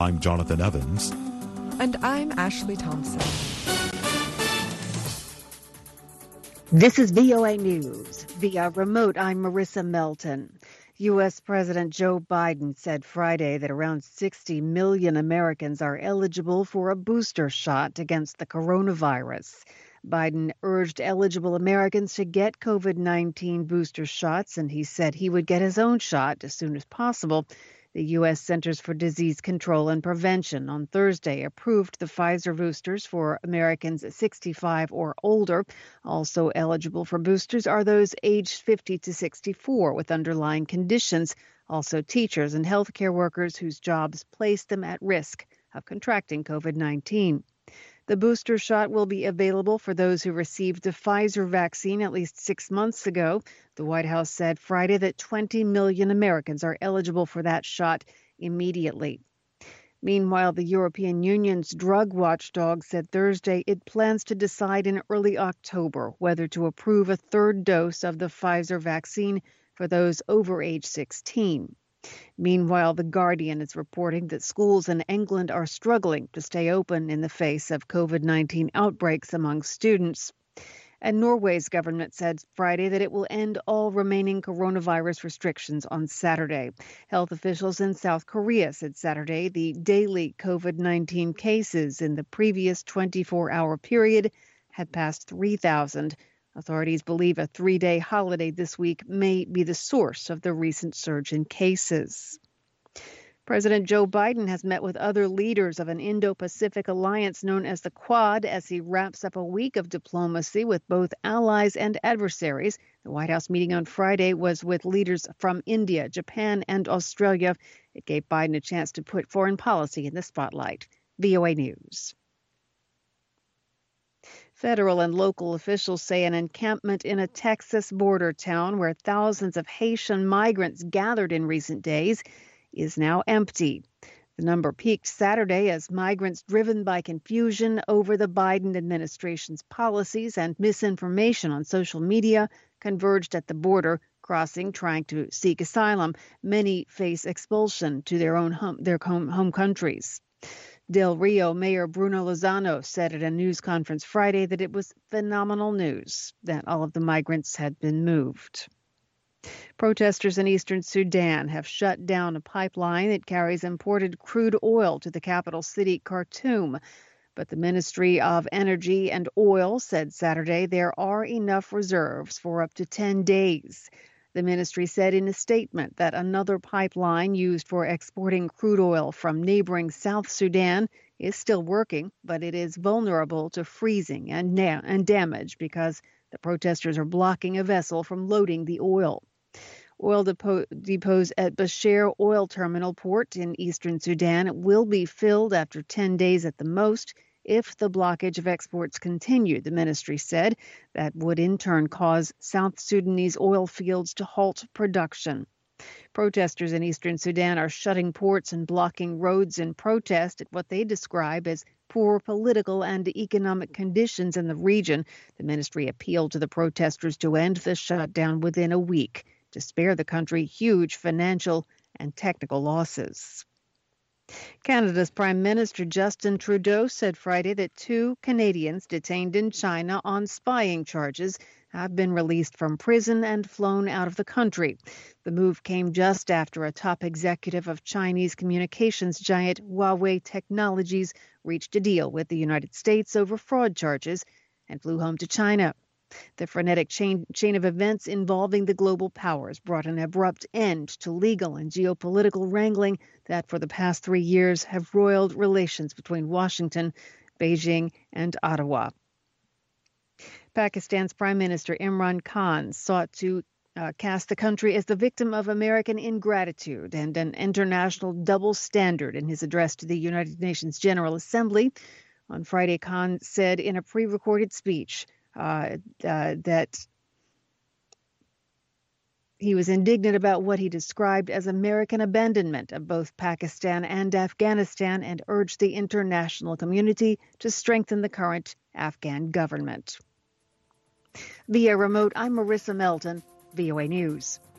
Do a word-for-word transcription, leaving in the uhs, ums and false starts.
I'm Jonathan Evans. And I'm Ashley Thompson. This is V O A News. Via remote, I'm Marissa Melton. U S. President Joe Biden said Friday that around sixty million Americans are eligible for a booster shot against the coronavirus. Biden urged eligible Americans to get COVID nineteen booster shots, and he said he would get his own shot as soon as possible. The U S. Centers for Disease Control and Prevention on Thursday approved the Pfizer boosters for Americans sixty-five or older. Also eligible for boosters are those aged fifty to sixty-four with underlying conditions, also teachers and healthcare workers whose jobs place them at risk of contracting COVID nineteen. The booster shot will be available for those who received the Pfizer vaccine at least six months ago. The White House said Friday that twenty million Americans are eligible for that shot immediately. Meanwhile, the European Union's drug watchdog said Thursday it plans to decide in early October whether to approve a third dose of the Pfizer vaccine for those over age sixteen. Meanwhile, The Guardian is reporting that schools in England are struggling to stay open in the face of COVID nineteen outbreaks among students. And Norway's government said Friday that it will end all remaining coronavirus restrictions on Saturday. Health officials in South Korea said Saturday the daily COVID nineteen cases in the previous twenty-four hour period had passed three thousand. Authorities believe a three-day holiday this week may be the source of the recent surge in cases. President Joe Biden has met with other leaders of an Indo-Pacific alliance known as the Quad as he wraps up a week of diplomacy with both allies and adversaries. The White House meeting on Friday was with leaders from India, Japan, and Australia. It gave Biden a chance to put foreign policy in the spotlight. V O A News. Federal and local officials say an encampment in a Texas border town where thousands of Haitian migrants gathered in recent days is now empty. The number peaked Saturday as migrants driven by confusion over the Biden administration's policies and misinformation on social media converged at the border, crossing, trying to seek asylum. Many face expulsion to their own home, their home, home countries. Del Rio Mayor Bruno Lozano said at a news conference Friday that it was phenomenal news that all of the migrants had been moved. Protesters in eastern Sudan have shut down a pipeline that carries imported crude oil to the capital city, Khartoum. But the Ministry of Energy and Oil said Saturday there are enough reserves for up to ten days. The ministry said in a statement that another pipeline used for exporting crude oil from neighboring South Sudan is still working, but it is vulnerable to freezing and, na- and damage because the protesters are blocking a vessel from loading the oil. Oil depo- depots at Bashir Oil Terminal Port in eastern Sudan will be filled after ten days at the most if the blockage of exports continued, the ministry said. That would in turn cause South Sudanese oil fields to halt production. Protesters in eastern Sudan are shutting ports and blocking roads in protest at what they describe as poor political and economic conditions in the region. The ministry appealed to the protesters to end the shutdown within a week to spare the country huge financial and technical losses. Canada's Prime Minister Justin Trudeau said Friday that two Canadians detained in China on spying charges have been released from prison and flown out of the country. The move came just after a top executive of Chinese communications giant Huawei Technologies reached a deal with the United States over fraud charges and flew home to China. The frenetic chain, chain of events involving the global powers brought an abrupt end to legal and geopolitical wrangling that for the past three years have roiled relations between Washington, Beijing, and Ottawa. Pakistan's Prime Minister Imran Khan sought to uh, cast the country as the victim of American ingratitude and an international double standard in his address to the United Nations General Assembly. On Friday, Khan said in a pre-recorded speech Uh, uh, that he was indignant about what he described as American abandonment of both Pakistan and Afghanistan and urged the international community to strengthen the current Afghan government. Via remote, I'm Marissa Melton, V O A News.